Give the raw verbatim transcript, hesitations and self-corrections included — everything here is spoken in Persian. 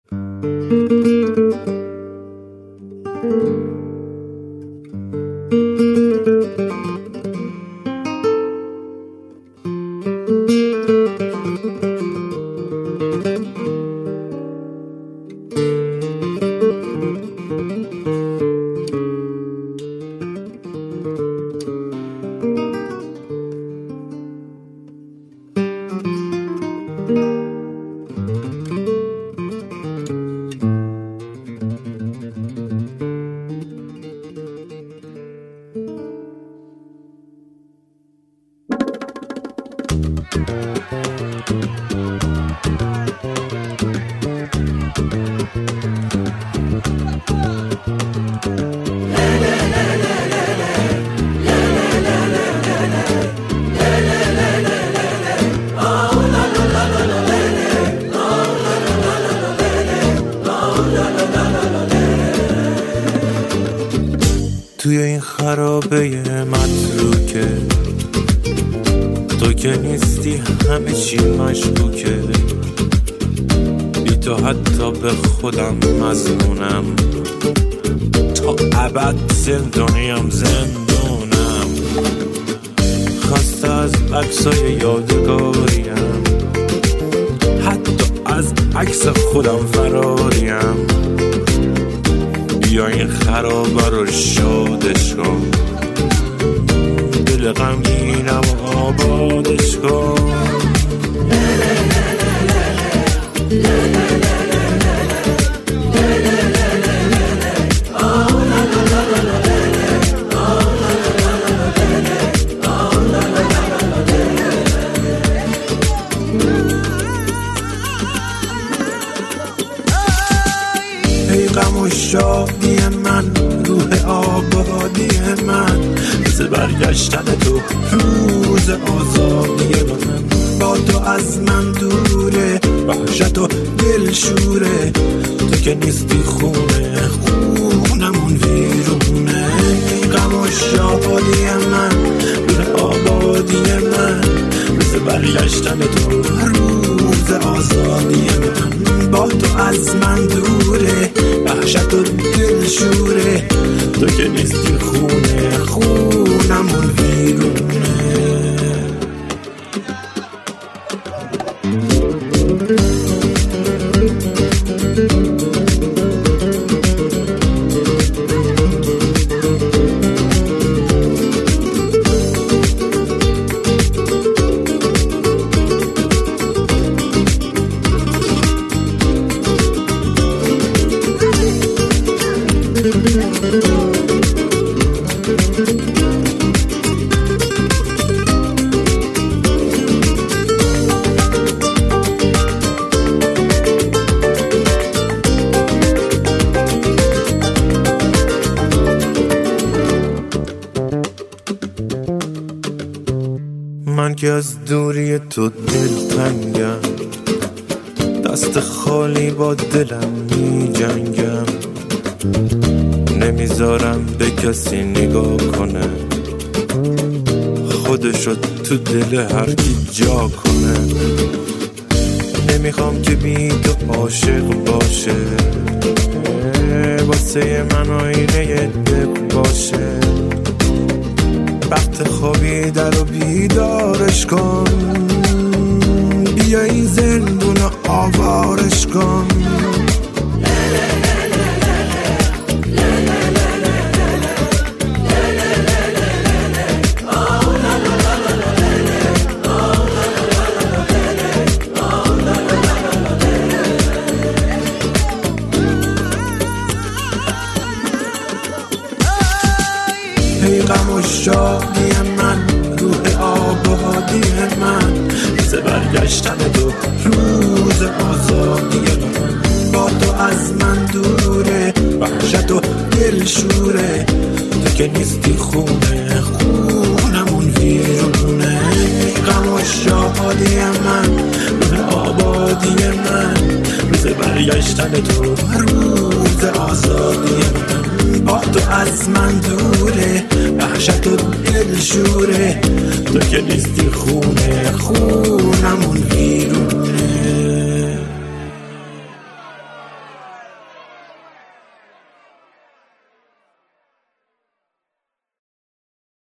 توی این خرابه متروکه تو که نیستی همه چی مشکوکه، بی تو حتی به خودم مظنونم، تا ابد زندانیم زندونم، خسته از عکسای یادگاریم، حتی از عکس خودم فراریم. بیا این خرابه رو شادش کن، دل غمگینم آبادش کن. ای غم و شادی من، روح آبادی من، روز برگشتن تو، روز آزادی من. با تو از من دوره، وحشت و دل شوره، تو که نیستی خونه خونمون ویرونه. ای غم و شادی من، روح آبادی من، روز برگشتن تو، روز آزادی من. با تو از من دوره، وحشت و دل شوره، تو که نیستی خونه خونمون ویرونه. من که از دوری تو دلتنگم، دست خالی با دلم می جنگم، نمیذارم به کسی نگاه کنه، خودشو تو دل هر کی جا کنه. نمیخوام که بی تو عاشق باشه، واسه من آینه دل باشه. وقت خوابی در و بیدارش کن، بیا این زندون آوارش کن. ای غم و شادی من، روح آبادی من، روز برگشتن تو، روز آزادی من. با تو از من دوره، وحشت و دل شوره، تو که نیستی خونه خونمون ویرونه. ای غم و شادی من، روح آبادی من، روز برگشتن تو، روز آزادی من. با تو از من دوره، وحشت و دل شوره، تو که نیستی خونه خونمون ویرونه.